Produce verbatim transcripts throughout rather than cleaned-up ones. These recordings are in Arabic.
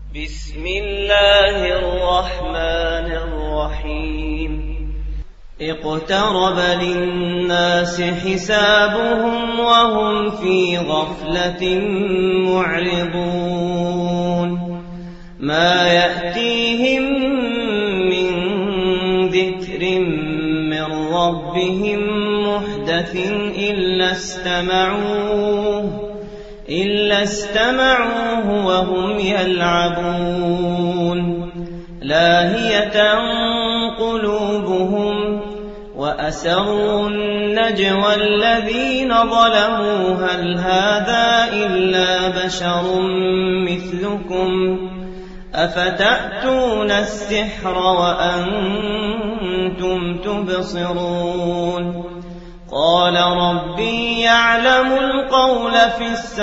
بسم الله الرحمن الرحيم اقترب للناس حسابهم وهم في غفلة معرضون ما يأتيهم من ذكر من ربهم محدث إلا استمعوه إلا استمعوه وهم يلعبون لاهية قلوبهم وأسروا النجوى الذين ظلموا هل هذا إلا بشر مثلكم أفتأتون السحر وأنتم تبصرون قال ربي يعلم القول في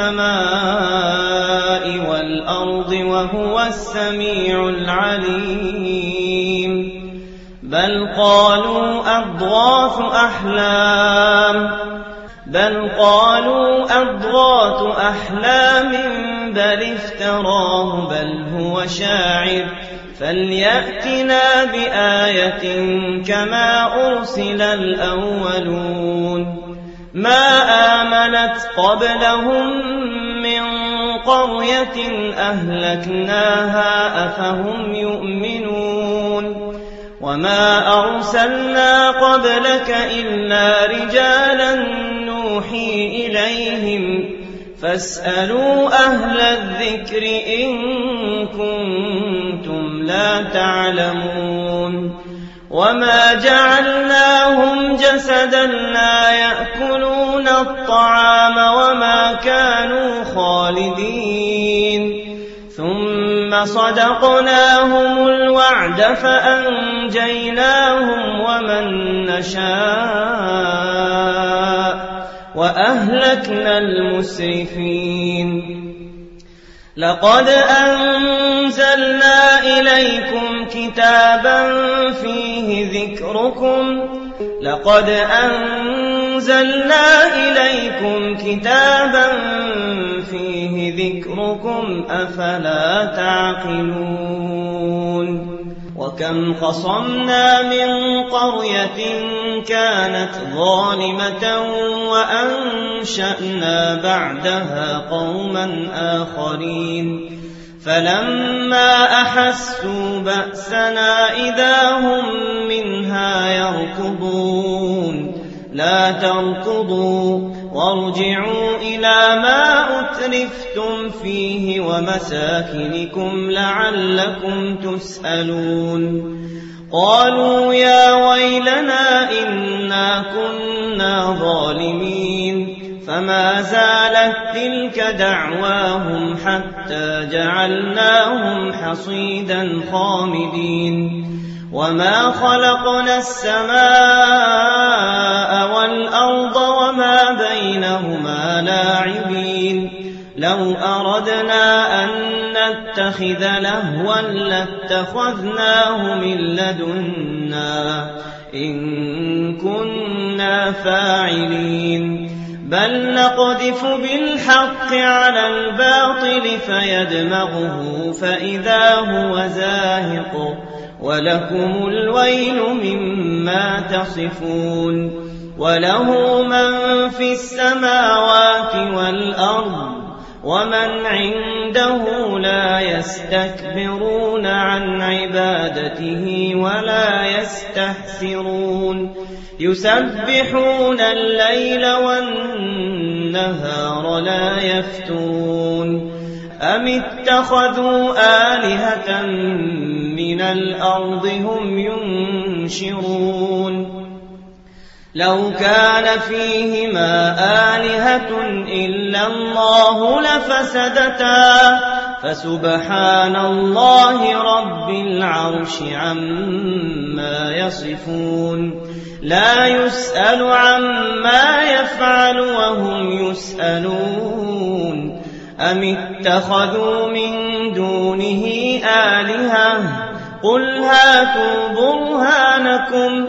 السماء والأرض وهو السميع العليم بل قالوا أضغاث أحلام بل قالوا أضغاث أحلام بل افتراه بل هو شاعر فليأتنا بآية كما أرسل الأولون ما آمنت قبلهم من قرية أهلكناها أفهم يؤمنون وما أرسلنا قبلك إلا رجالا نوحي إليهم فاسألوا أهل الذكر إن كنتم لا تعلمون وما جعلناهم جسدا لا يأكلون الطعام وما كانوا خالدين ثم صدقناهم الوعد فأنجيناهم ومن نشاء وأهلكنا المسرفين لقد أنزلنا إليكم كتابا فيه ذكركم لقد أنزلنا إليكم كتابا فيه ذكركم أفلا تعقلون وكم قصمنا من قرية كانت ظالمة وأنشأنا بعدها قوما آخرين فلما أحسوا بأسنا إذا هم منها يركضون لا تركضوا وارجعوا إلى ما أترفتم فيه ومساكنكم لعلكم تسألون قالوا يا ويلنا إنا كنا ظالمين فما زالت تلك دعواهم حتى جعلناهم حصيدا خامدين وما خلقنا السماء والأرض وما بينهما لاعبين لو أردنا أن نتخذ لهوا لاتخذناه من لدنا إن كنا فاعلين بل نقذف بالحق على الباطل فيدمغه فإذا هو زاهق ولكم الويل مما تصفون وله من في السماوات والأرض ومن عنده لا يستكبرون عن عبادته ولا يستحسرون يسبحون الليل والنهار لا يفترون أم اتخذوا آلهة من الأرض هم ينشرون لو كان فيهما آلهة إلا الله لفسدتا فسبحان الله رب العرش عما يصفون لا يسأل عما يفعل وهم يسألون أم اتخذوا من دونه آلهة قل هاتوا برهانكم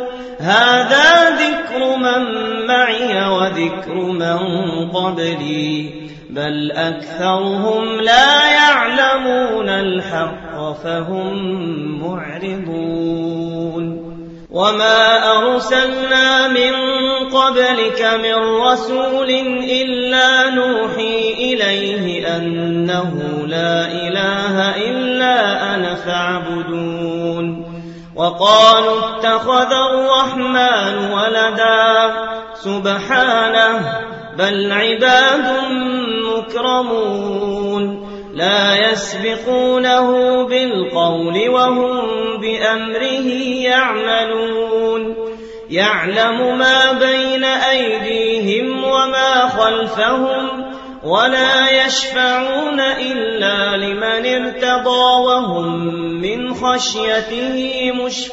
هذا ذكر من معي وذكر من قبلي بل أكثرهم لا يعلمون الحق فهم معرضون وما أرسلنا من قبلك من رسول إلا نوحي إليه أنه لا إله إلا أنا فاعبدون وقالوا اتخذ الرحمن ولدا سبحانه بل عباد مكرمون لا يسبقونه بالقول وهم بأمره يعملون يعلم ما بين أيديهم وما خلفهم ولا يشفعون إلا لمن ارتضى وهم من خشيته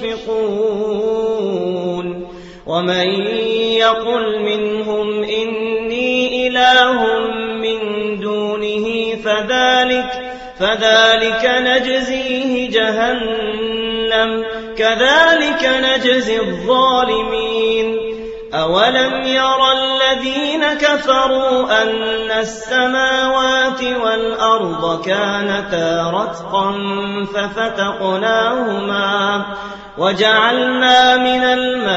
مشفقون ومن يقل منهم إني إله من دونه فذلك, فذلك نجزيه جهنم كذلك نجزي الظالمين أولم يرى الذين كفروا أن السماوات والأرض كانتا رتقا ففتقناهما وجعلنا من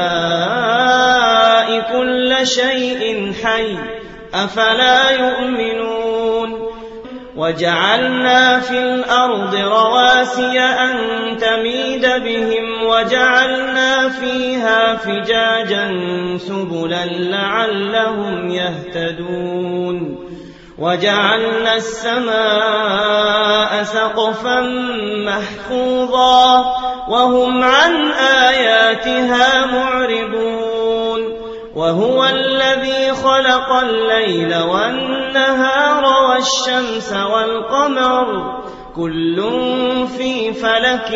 الماء كل شيء حي أفلا يؤمنون وجعلنا في الأرض رواسي أن تميد بهم وجعلنا فيها فجاجا سبلا لعلهم يهتدون وجعلنا السماء سقفا محفوظا وهم عن آياتها معرضون وهو الذي خلق الليل والنهار والشمس والقمر كل في فلك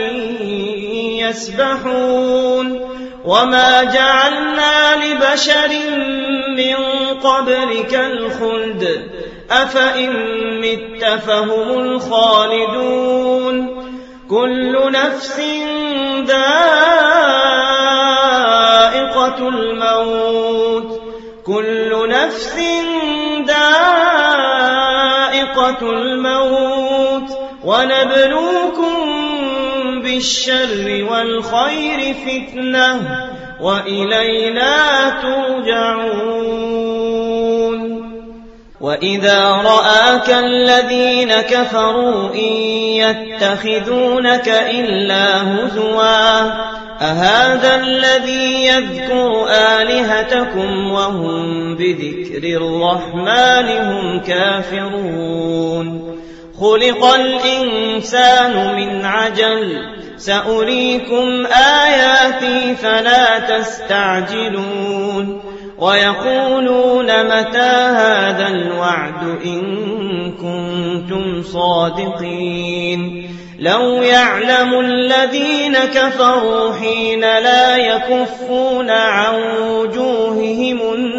يسبحون وما جعلنا لبشر من قبلك الخلد أفإن مت فهم الخالدون كل نفس ذائقة الموت كل نفس ذائقة الموت ونبلوكم بالشر والخير فتنة وإلينا ترجعون وإذا رآك الذين كفروا إن يتخذونك إلا هزوا أهذا الذي يذكر آلهتكم وهم بذكر الرحمن هم كافرون خلق الإنسان من عجل سأريكم آياتي فلا تستعجلون ويقولون متى هذا الوعد إن كنتم صادقين لو يعلم الذين كفروا حين لا يكفون عن وجوههم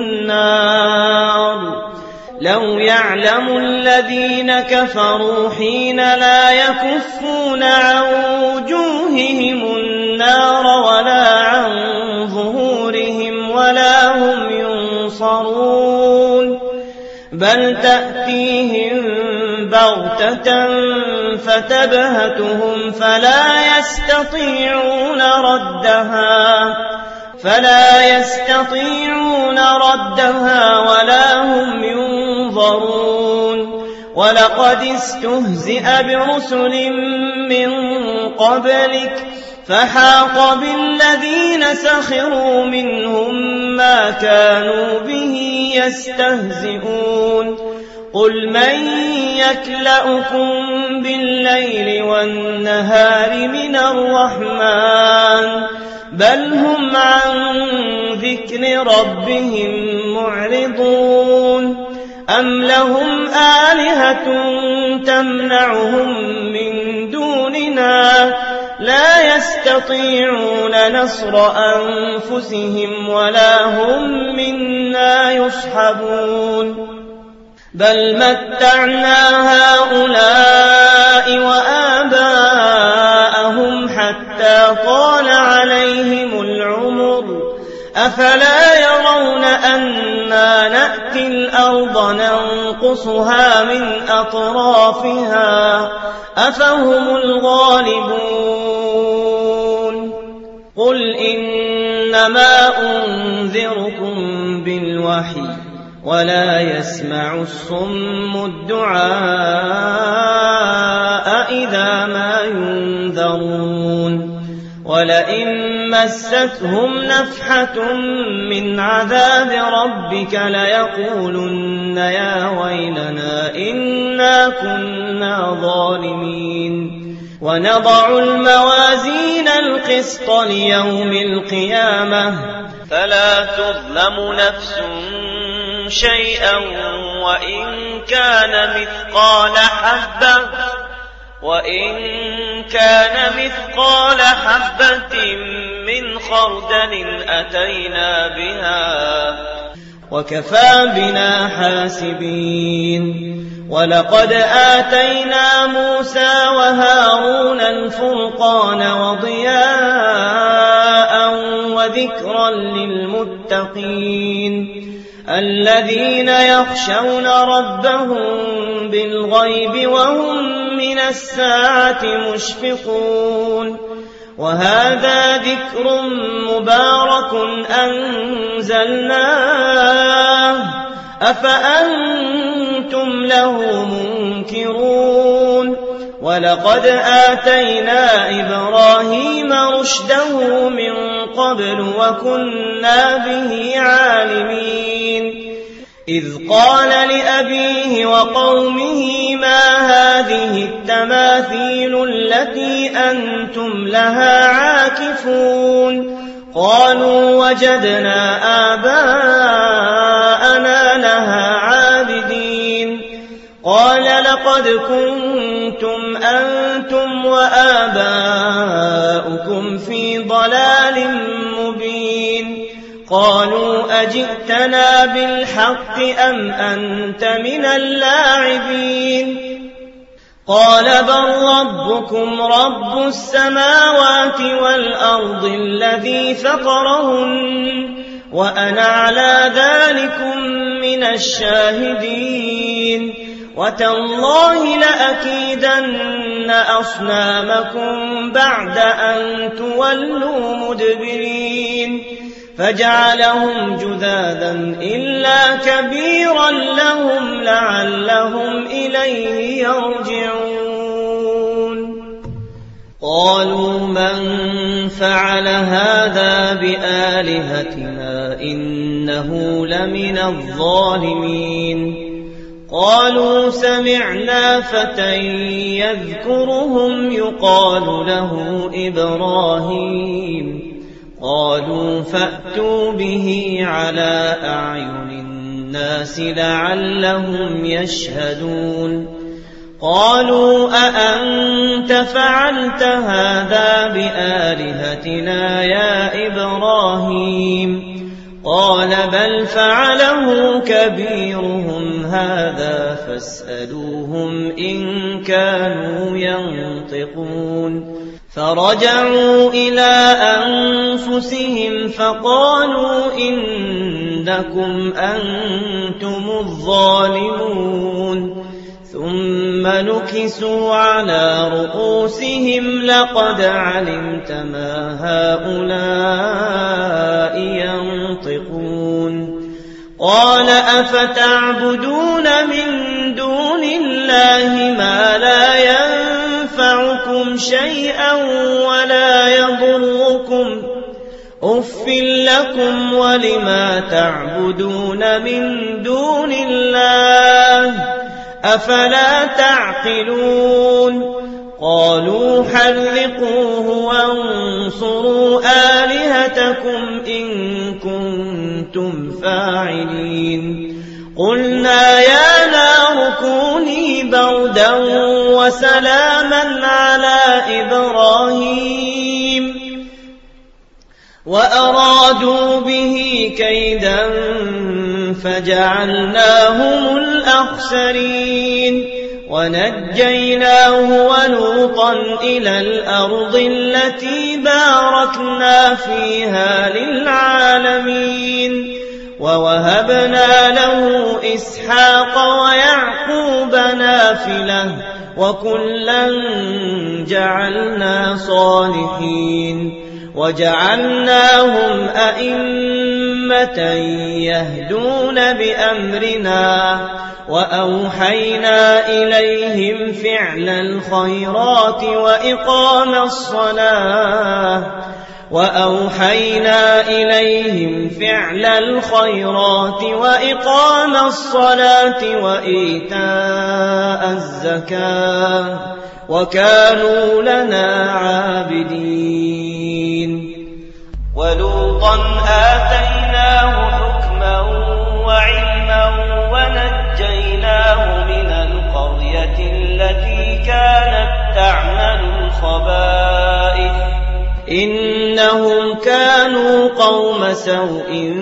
النار لو يعلم الذين كفروا حين لا يكفون عن وجوههم النار ولا عن ظهورهم ولا هم ينصرون بل تأتيهم بغتة فتبهتهم فلا يستطيعون ردها فلا يستطيعون ردها ولا هم ينظرون ولقد استهزئ برسل من قبلك فحاق بالذين سخروا منهم ما كانوا به يستهزئون قل من يكلؤكم بالليل والنهار من الرحمن بل هم عن ذكر ربهم معرضون أم لهم آلهة تمنعهم من دوننا لا يستطيعون نصر أنفسهم ولا هم منا يصحبون بل متعنا هؤلاء وآباءهم حتى طال عليهم العمر أفلا يرون أنا نأتي الأرض ننقصها من أطرافها أفهم الغالبون قل إنما أنذركم بالوحي ولا يسمع الصم الدعاء إذا ما ينذرون ولئن مستهم نفحة من عذاب ربك ليقولن يا ويلنا إنا كنا ظالمين ونضع الموازين القسط ليوم القيامة فلا تظلم نفس شيئا وإن كان مثقال حبة وإن كان مثقال حبة من خردل أتينا بها وكفى بنا حاسبين ولقد آتينا موسى وهارون الفرقان وضياء وذكرا للمتقين الذين يخشون ربهم بالغيب وهم من الساعة مشفقون وهذا ذكر مبارك أنزلناه أفأنتم له منكرون ولقد آتينا إبراهيم رشده من قبل وكنا به عالمين إذ قال لأبيه وقومه ما هذه التماثيل التي أنتم لها عاكفون قالوا وجدنا آباءنا لها عابدين قال لقد كنتم أنتم وآباؤكم في ضلال مبين قالوا أجئتنا بالحق أم أنت من اللاعبين قال بل ربكم رب السماوات والأرض الذي فطرهن وأنا على ذلكم من الشاهدين وتالله لأكيدن أصنامكم بعد أن تولوا مدبرين فجعلهم جذاذا إلا كبيرا لهم لعلهم إليه يرجعون قالوا من فعل هذا بآلهتنا إنه لمن الظالمين قالوا سمعنا فتى يذكرهم يقال له إبراهيم قالوا فأتوا به على أعين الناس لعلهم يشهدون قالوا أأنت فعلت هذا بآلهتنا يا إبراهيم قال بل فعله كبيرهم هذا فاسألوهم إن كانوا ينطقون فرجعوا إلى أنفسهم فقالوا إنكم أنتم الظالمون ثم نكسوا على رؤوسهم لقد علمت ما هؤلاء ينطقون قال أفتعبدون من دون الله ما لا ينفعكم شيئا ولا يضركم أف لكم ولما تعبدون من دون الله أفلا تعقلون قالوا حرقوه وانصروا آلهتكم إن كنتم فاعلين قلنا يا نار كوني بردا وسلاما على إبراهيم وأرادوا به كيدا فجعلناهم الأخسرين ونجيناه ولوطا إلى الأرض التي باركنا فيها للعالمين ووهبنا له إسحاق ويعقوب نافلة وكلا جعلنا صالحين وجعلناهم أئمة يهدون بأمرنا وأوحينا إليهم فعل الخيرات وإقام الصلاة وأوحينا إليهم فعل الخيرات وإقام الصلاة وإيتاء الزكاة وكانوا لنا عابدين ولوطا آتيناه حكما وعلما ونجيناه من القرية التي كانت تعمل الخبائث إنهم كانوا قوم سوء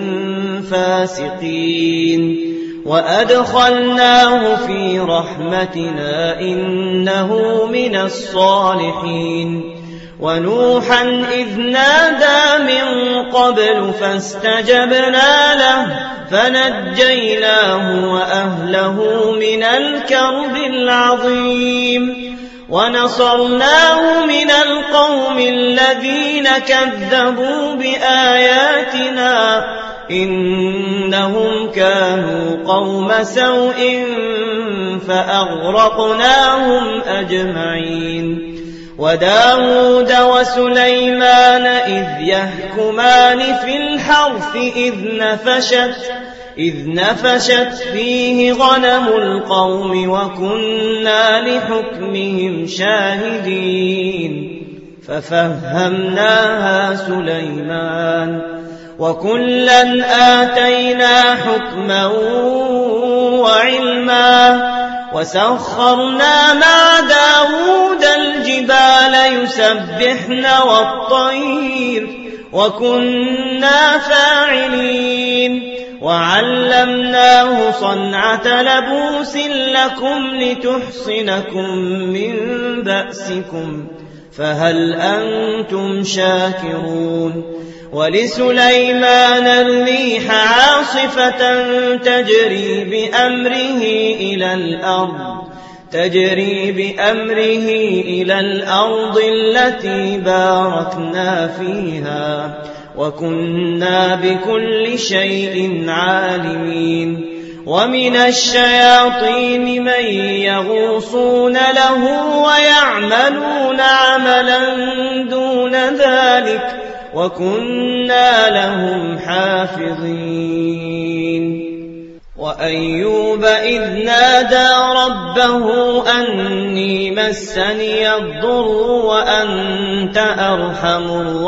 فاسقين وأدخلناه في رحمتنا إنه من الصالحين ونوحا إذ نادى من قبل فاستجبنا له فنجيناه وأهله من الكرب العظيم ونصرناه من القوم الذين كذبوا بآياتنا إنهم كانوا قوم سوء فأغرقناهم أجمعين وداود وسليمان إذ يحكمان في الحرث إذ نفشت إذ نفشت فيه غنم القوم وكنا لحكمهم شاهدين ففهمناها سليمان وكلا آتينا حكما وعلما وسخرنا مع داود الجبال يسبحن والطير وكنا فاعلين وعلمناه صنعة لبوس لكم لتحصنكم من بأسكم فهل أنتم شاكرون ولسليمان الريح عاصفة تجري بأمره إلى الأرض تجري بأمره إلى الأرض التي باركنا فيها وكنا بكل شيء عالمين ومن الشياطين من يغوصون له ويعملون عملا دون ذلك وكنا لهم حافظين وأيوب إذ نادى ربه أني مسني الضر وأنت أرحم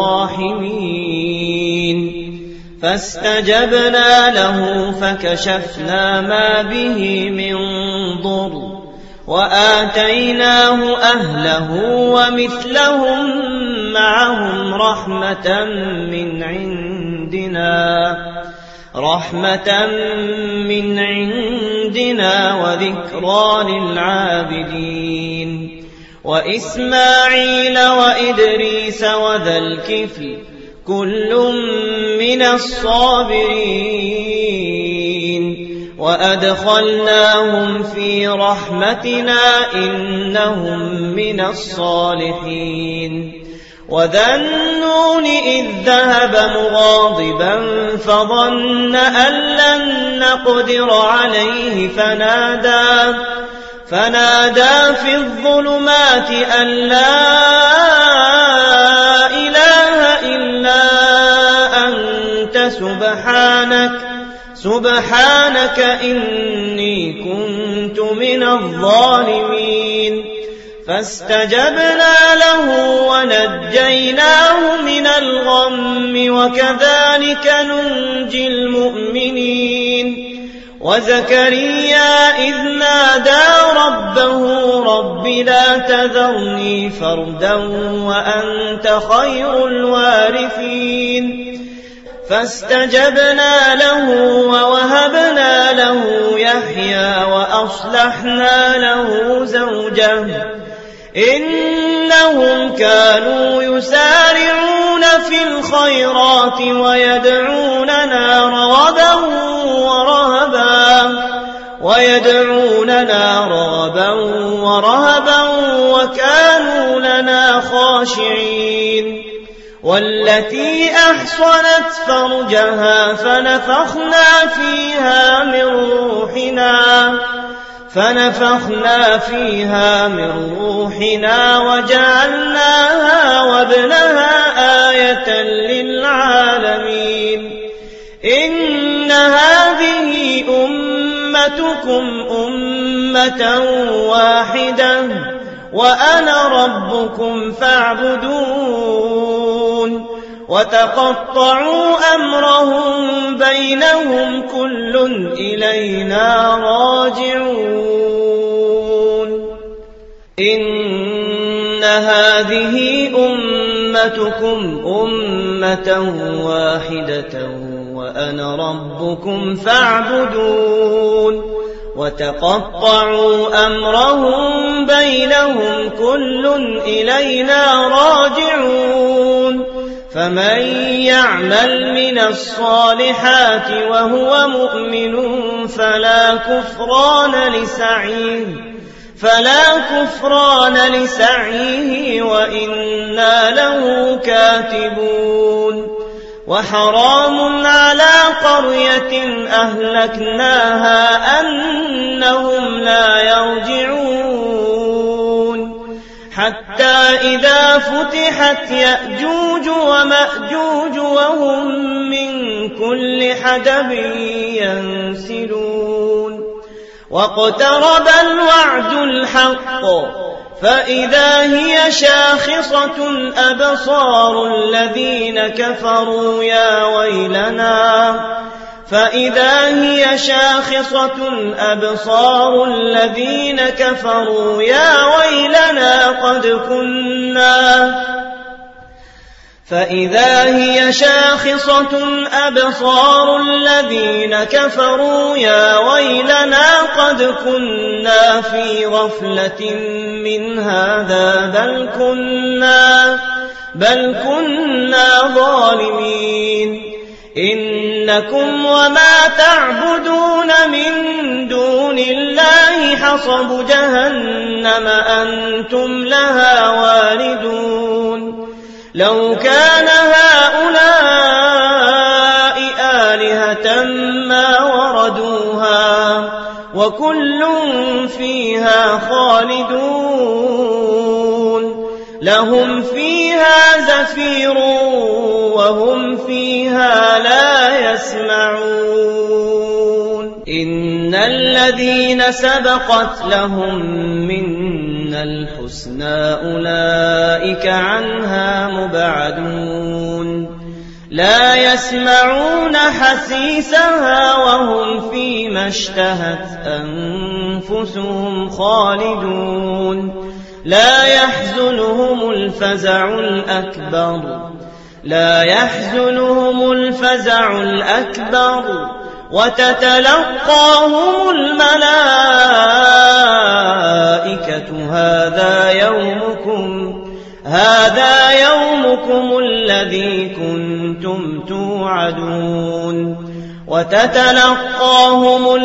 الراحمين فاستجبنا له فكشفنا ما به من ضر وآتيناه أهله ومثلهم معهم رحمة من عندنا رحمة من عندنا وذكرى للعابدين وإسماعيل وإدريس وذا الكفل كل من الصابرين وأدخلناهم في رحمتنا إنهم من الصالحين وذا النون إذ ذهب مغاضبا فظن أن لن نقدر عليه فنادى فنادى في الظلمات أن لا إله إلا أنت سبحانك سبحانك إني كنت من الظالمين فاستجبنا له ونجيناه من الغم وكذلك ننجي المؤمنين وزكريا إذ نادى ربه رب لا تذرني فردا وأنت خير الوارثين فاستجبنا له ووهبنا له يحيى وأصلحنا له زوجه إنهم كانوا يسارعون في الخيرات ويدعوننا رغبا ورهبا ويدعوننا رغبا ورهبا وكانوا لنا خاشعين والتي أحصنت فرجها فنفخنا فيها من روحنا فنفخنا فيها من روحنا وجعلناها وابنها آية للعالمين إن هذه أمتكم أمة واحدة وأنا ربكم فاعبدون وتقطعوا أمرهم بينهم كل إلينا راجعون إن هذه أمتكم أمة واحدة وأنا ربكم فاعبدون وتقطعوا أمرهم بينهم كل إلينا راجعون فمن يعمل من الصالحات وهو مؤمن فلا كفران لسعيه فلا كفران لسعيه وإنا له كاتبون وحرام على قرية أهلكناها أنهم لا يرجعون حتى إذا فتحت يأجوج ومأجوج وهم من كل حدب ينسلون واقترب الوعد الحق فإذا هي شاخصة أبصار الذين كفروا يا ويلنا فإذا هي شاخصة أبصار الذين كفروا يا ويلنا قد كنا فإذا هي شاخصة أبصار الذين كفروا يا ويلنا قد كنا في غفلة من هذا بل كنا بل كنا ظالمين إنكم وما تعبدون من دون الله حصب جهنم أنتم لها واردون لو كان هؤلاء آلهة ما وردوها وكل فيها خالدون لهم فيها زفير وهم فيها لا يسمعون إن الذين سبقت لهم منا الحسنى أولئك عنها مبعدون لا يسمعون حسيسها وهم فيما اشتهت أنفسهم خالدون لا يحزنهم الفزع الأكبر لا يحزنهم الفزع الأكبر وتتلقاهم الملائكة هذا يومكم هذا يومكم الذي كنتم توعدون وتتلقاهم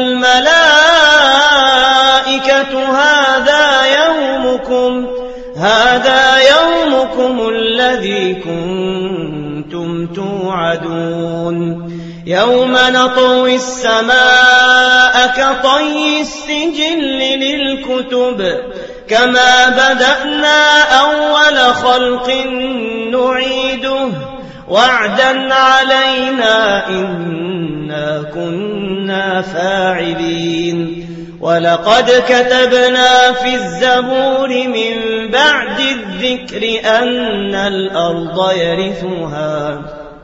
الملائكة هذا يومكم هذا يومكم الذي كنتم توعدون يوم نطوي السماء كطي السجل للكتب كما بدأنا أول خلق نعيده وعدا علينا إنا كنا فاعلين ولقد كتبنا في الزبور من بعد الذكر أن الأرض يرثها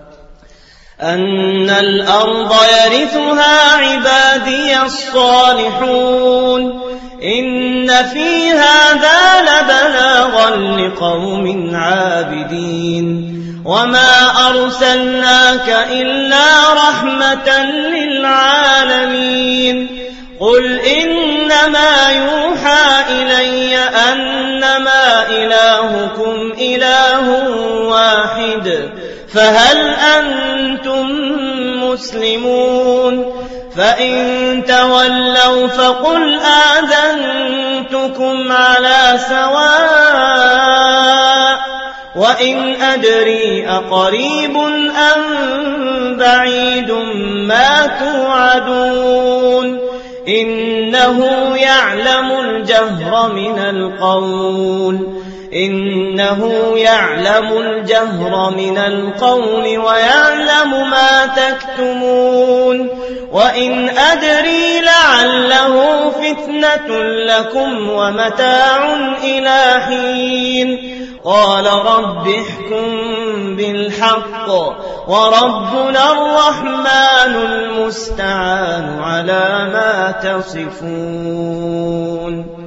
أن الأرض يرثها عبادي الصالحون إن في هذا لبلاغا لقوم عابدين وما أرسلناك إلا رحمة للعالمين قل إنما يوحى إلي أنما إلهكم إله واحد فهل أنتم مسلمون فإن تولوا فقل آذنتكم على سواء وإن أدري أقريب أم بعيد ما توعدون إنه يعلم الجهر من القول إنه يعلم الجهر من القول ويعلم ما تكتمون وإن أدري لعله فتنة لكم ومتاع إلى حين قال رب احكم بالحق وربنا الرحمن المستعان على ما تصفون.